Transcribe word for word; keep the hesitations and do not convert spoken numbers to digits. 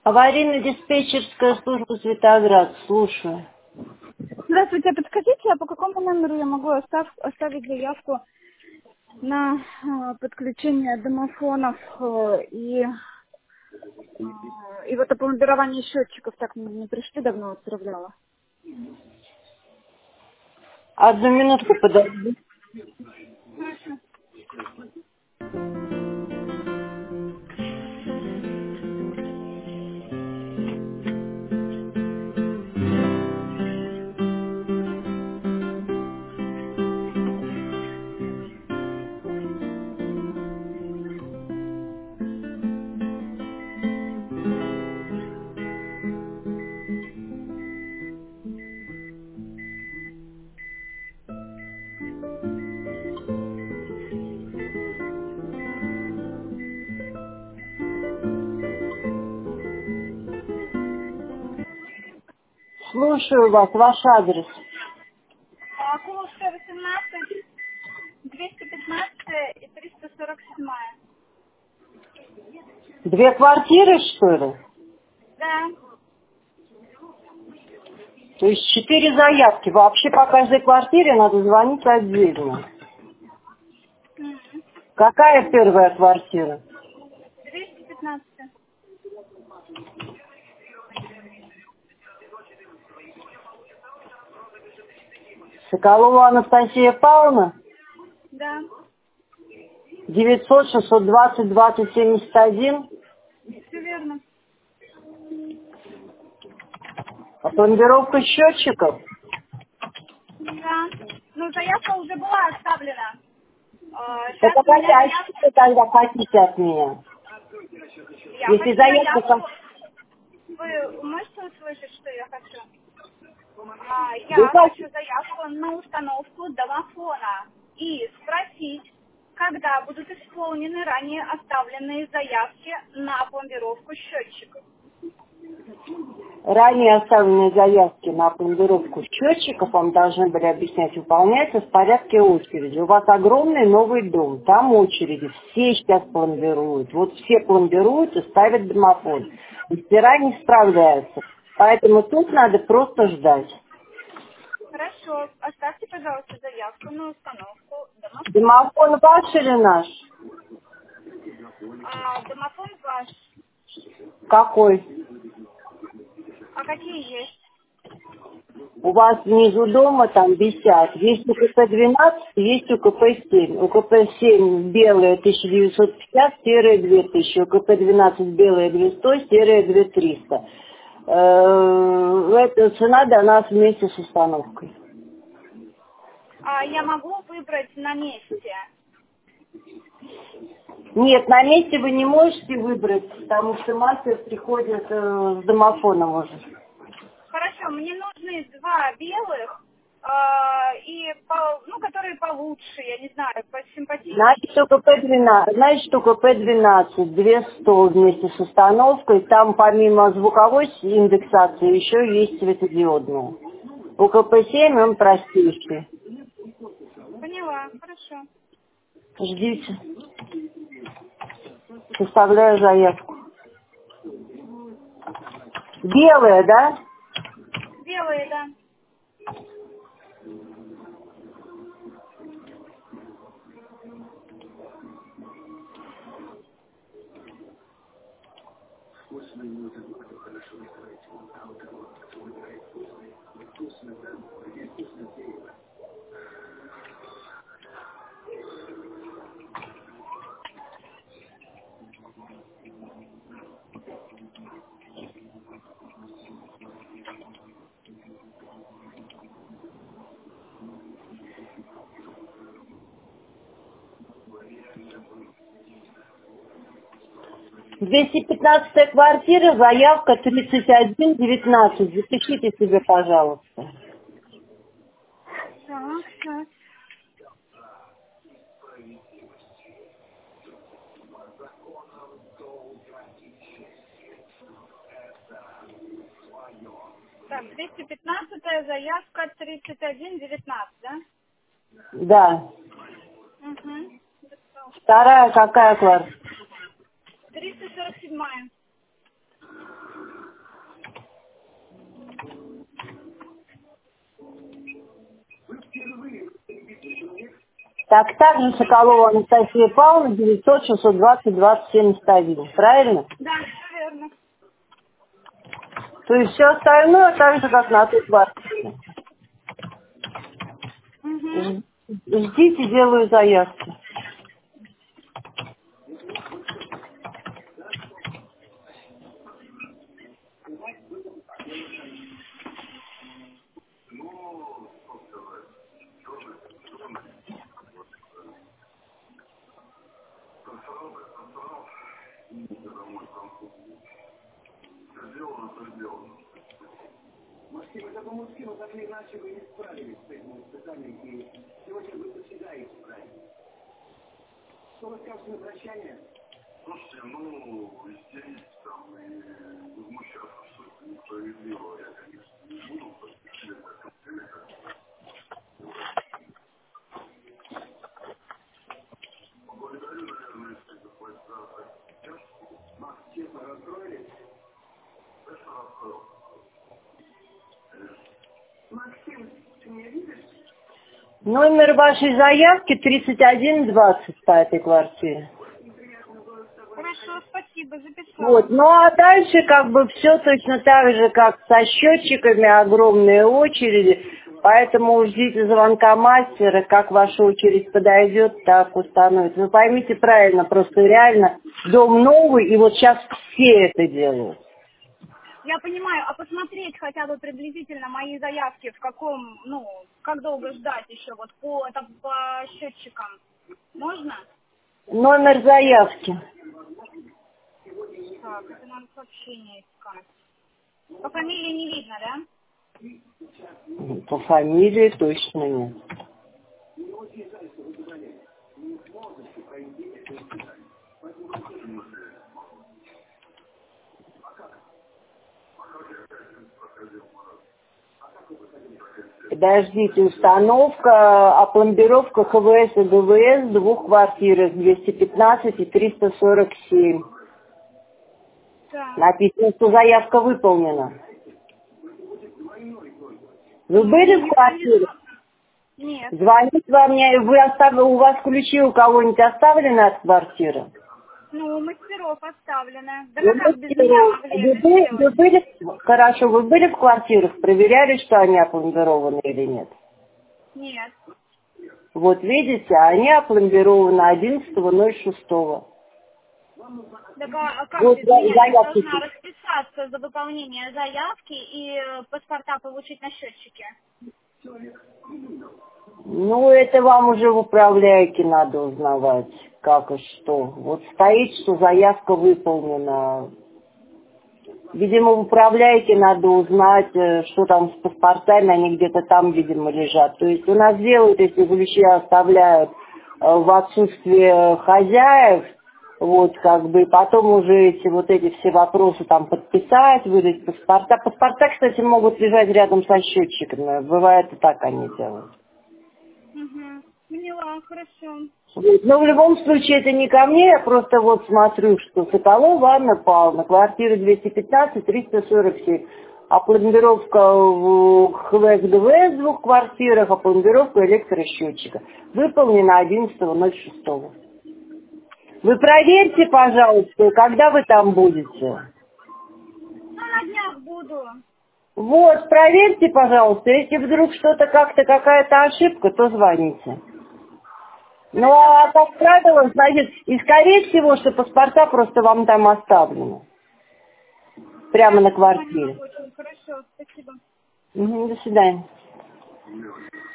Аварийно-диспетчерская служба Светоград. Слушаю. Здравствуйте, подскажите, а по какому номеру я могу остав- оставить заявку на э, подключение домофонов э, и, э, и вот опломбирование счетчиков? Так мне не пришли, давно отправляла. Одну минутку подожди. Слушаю вас. Ваш адрес. Куловская, восемнадцать, двести пятнадцать и триста сорок семь. Две квартиры, что ли? Да. То есть четыре заявки. Вообще по каждой квартире надо звонить отдельно. М. Какая первая квартира? двести пятнадцать. Соколова Анастасия Павловна? Да. девятьсот шестьсот двадцать двадцать семьдесят один. Все верно. Опломбировка счетчиков? Да. Ну, заявка уже была оставлена. Так Сейчас а у меня а что заявка. вы тогда хотите от меня? Я Если хочу заявку... заявку. как- Вы можете услышать, что я хочу? А, Вы я как- хочу заявку на установку домофона и спросить, когда будут исполнены ранее оставленные заявки на пломбировку счетчиков. Ранее оставленные заявки на пломбировку счетчиков вам должны были объяснять, выполняются в порядке очереди. У вас огромный новый дом, там очереди, все сейчас пломбируют. Вот все пломбируют и ставят домофон. Мастера не справляются. Поэтому тут надо просто ждать. Хорошо, оставьте, пожалуйста, заявку на установку домофона. Домофон ваш или наш? А, домофон ваш. Какой? А какие есть? У вас внизу дома там висят. Есть У К П двенадцать, есть У К П семь. У К П семь белая тысяча девятьсот пятьдесят, серая две тысячи. У К П двенадцать белая двести, серая две триста. Э, Эта цена дана вместе с установкой. А, я могу выбрать на месте. Нет, на месте вы не можете выбрать, потому что мастер приходит э, с домофоном уже. Хорошо, мне нужны два белых, а, и по- ну, которые получше, я не знаю, Значит, посимпатичнее. У К П двенадцать, значит, У К П двенадцать, двести вместе с установкой, там помимо звуковой индексации еще есть светодиодная. У К П семь он простейший. Поняла, хорошо. Ждите, составляю заявку. Белая, да? Белые, да. двести пятнадцатая квартира, заявка тридцать один девятнадцать. Запишите себе, пожалуйста. Так, сейчас. Так, двести пятнадцатая заявка тридцать один девятнадцать, да? Да. Угу. Вторая какая квартира? триста сорок семь. Так, также Соколова Анастасия Павловна, девятьсот шестьсот двадцать двадцать семьдесят один. Правильно? Да, все верно. То есть все остальное так же, как на той квартире. Угу. Ждите, делаю заявки. Слушайте, ну, истерить там и возмущаться, что это несправедливо, я, конечно, не буду, потому что это благодарю, наверное, если это будет за нас честно расстроили. Конечно, расстроил. Максим, ты меня видишь? Номер вашей заявки тридцать один двадцать по этой квартире. Хорошо, спасибо, записала. Вот, ну а дальше как бы все точно так же, как со счетчиками, огромные очереди, поэтому ждите звонка мастера, как ваша очередь подойдет, так установится. Вы поймите правильно, просто реально дом новый, и вот сейчас все это делают. Я понимаю, а посмотреть хотя бы приблизительно мои заявки, в каком, ну, как долго ждать еще, вот по, там, по счетчикам, можно? Номер заявки. Так, это надо сообщение искать. По фамилии не видно, да? По фамилии точно нет. Подождите, установка, опломбировка ХВС и ДВС двух квартир, двести пятнадцать и триста сорок семь. Да. Написано, что заявка выполнена. Вы были в квартире? Нет. Звонит вам, мне, вы оставили, у вас ключи у кого-нибудь оставлены от квартиры? Ну, у мастеров оставлены. Да Вы, как без меня могли вы это были, сделать? вы были, хорошо, вы были в квартирах, проверяли, что они опломбированы или нет? Нет. Вот видите, они опломбированы одиннадцатого ноль шестого. Так а, а как Вот без меня? Я заявки. должна расписаться за выполнение заявки и э, паспорта получить на счетчике. Ну, это вам уже в управляйке надо узнавать, как и что. Вот стоит, что заявка выполнена. Видимо, в управляйке надо узнать, э, что там с паспортами, они где-то там, видимо, лежат. То есть у нас делают, если ключи оставляют э, в отсутствие хозяев, вот, как бы, и потом уже эти вот эти все вопросы там подписать, выдать паспорта. Паспорта, кстати, могут лежать рядом со счетчиками. Бывает и так они делают. Угу. Поняла, хорошо. Вот. Но в любом случае это не ко мне, я просто вот смотрю, что Соколова Анна Павловна, квартира двести пятнадцать триста сорок семь. Опломбировка в ХВС ДВС в двух квартирах, опломбировка электросчетчика. Выполнена одиннадцатого ноль шестого. Вы проверьте, пожалуйста, когда вы там будете. Ну, на днях буду. Вот, проверьте, пожалуйста. Если вдруг что-то как-то, какая-то ошибка, то звоните. Ну, а как правило, значит, и скорее всего, что паспорта просто вам там оставлены. Прямо на квартире. Очень хорошо, спасибо. Угу, до свидания.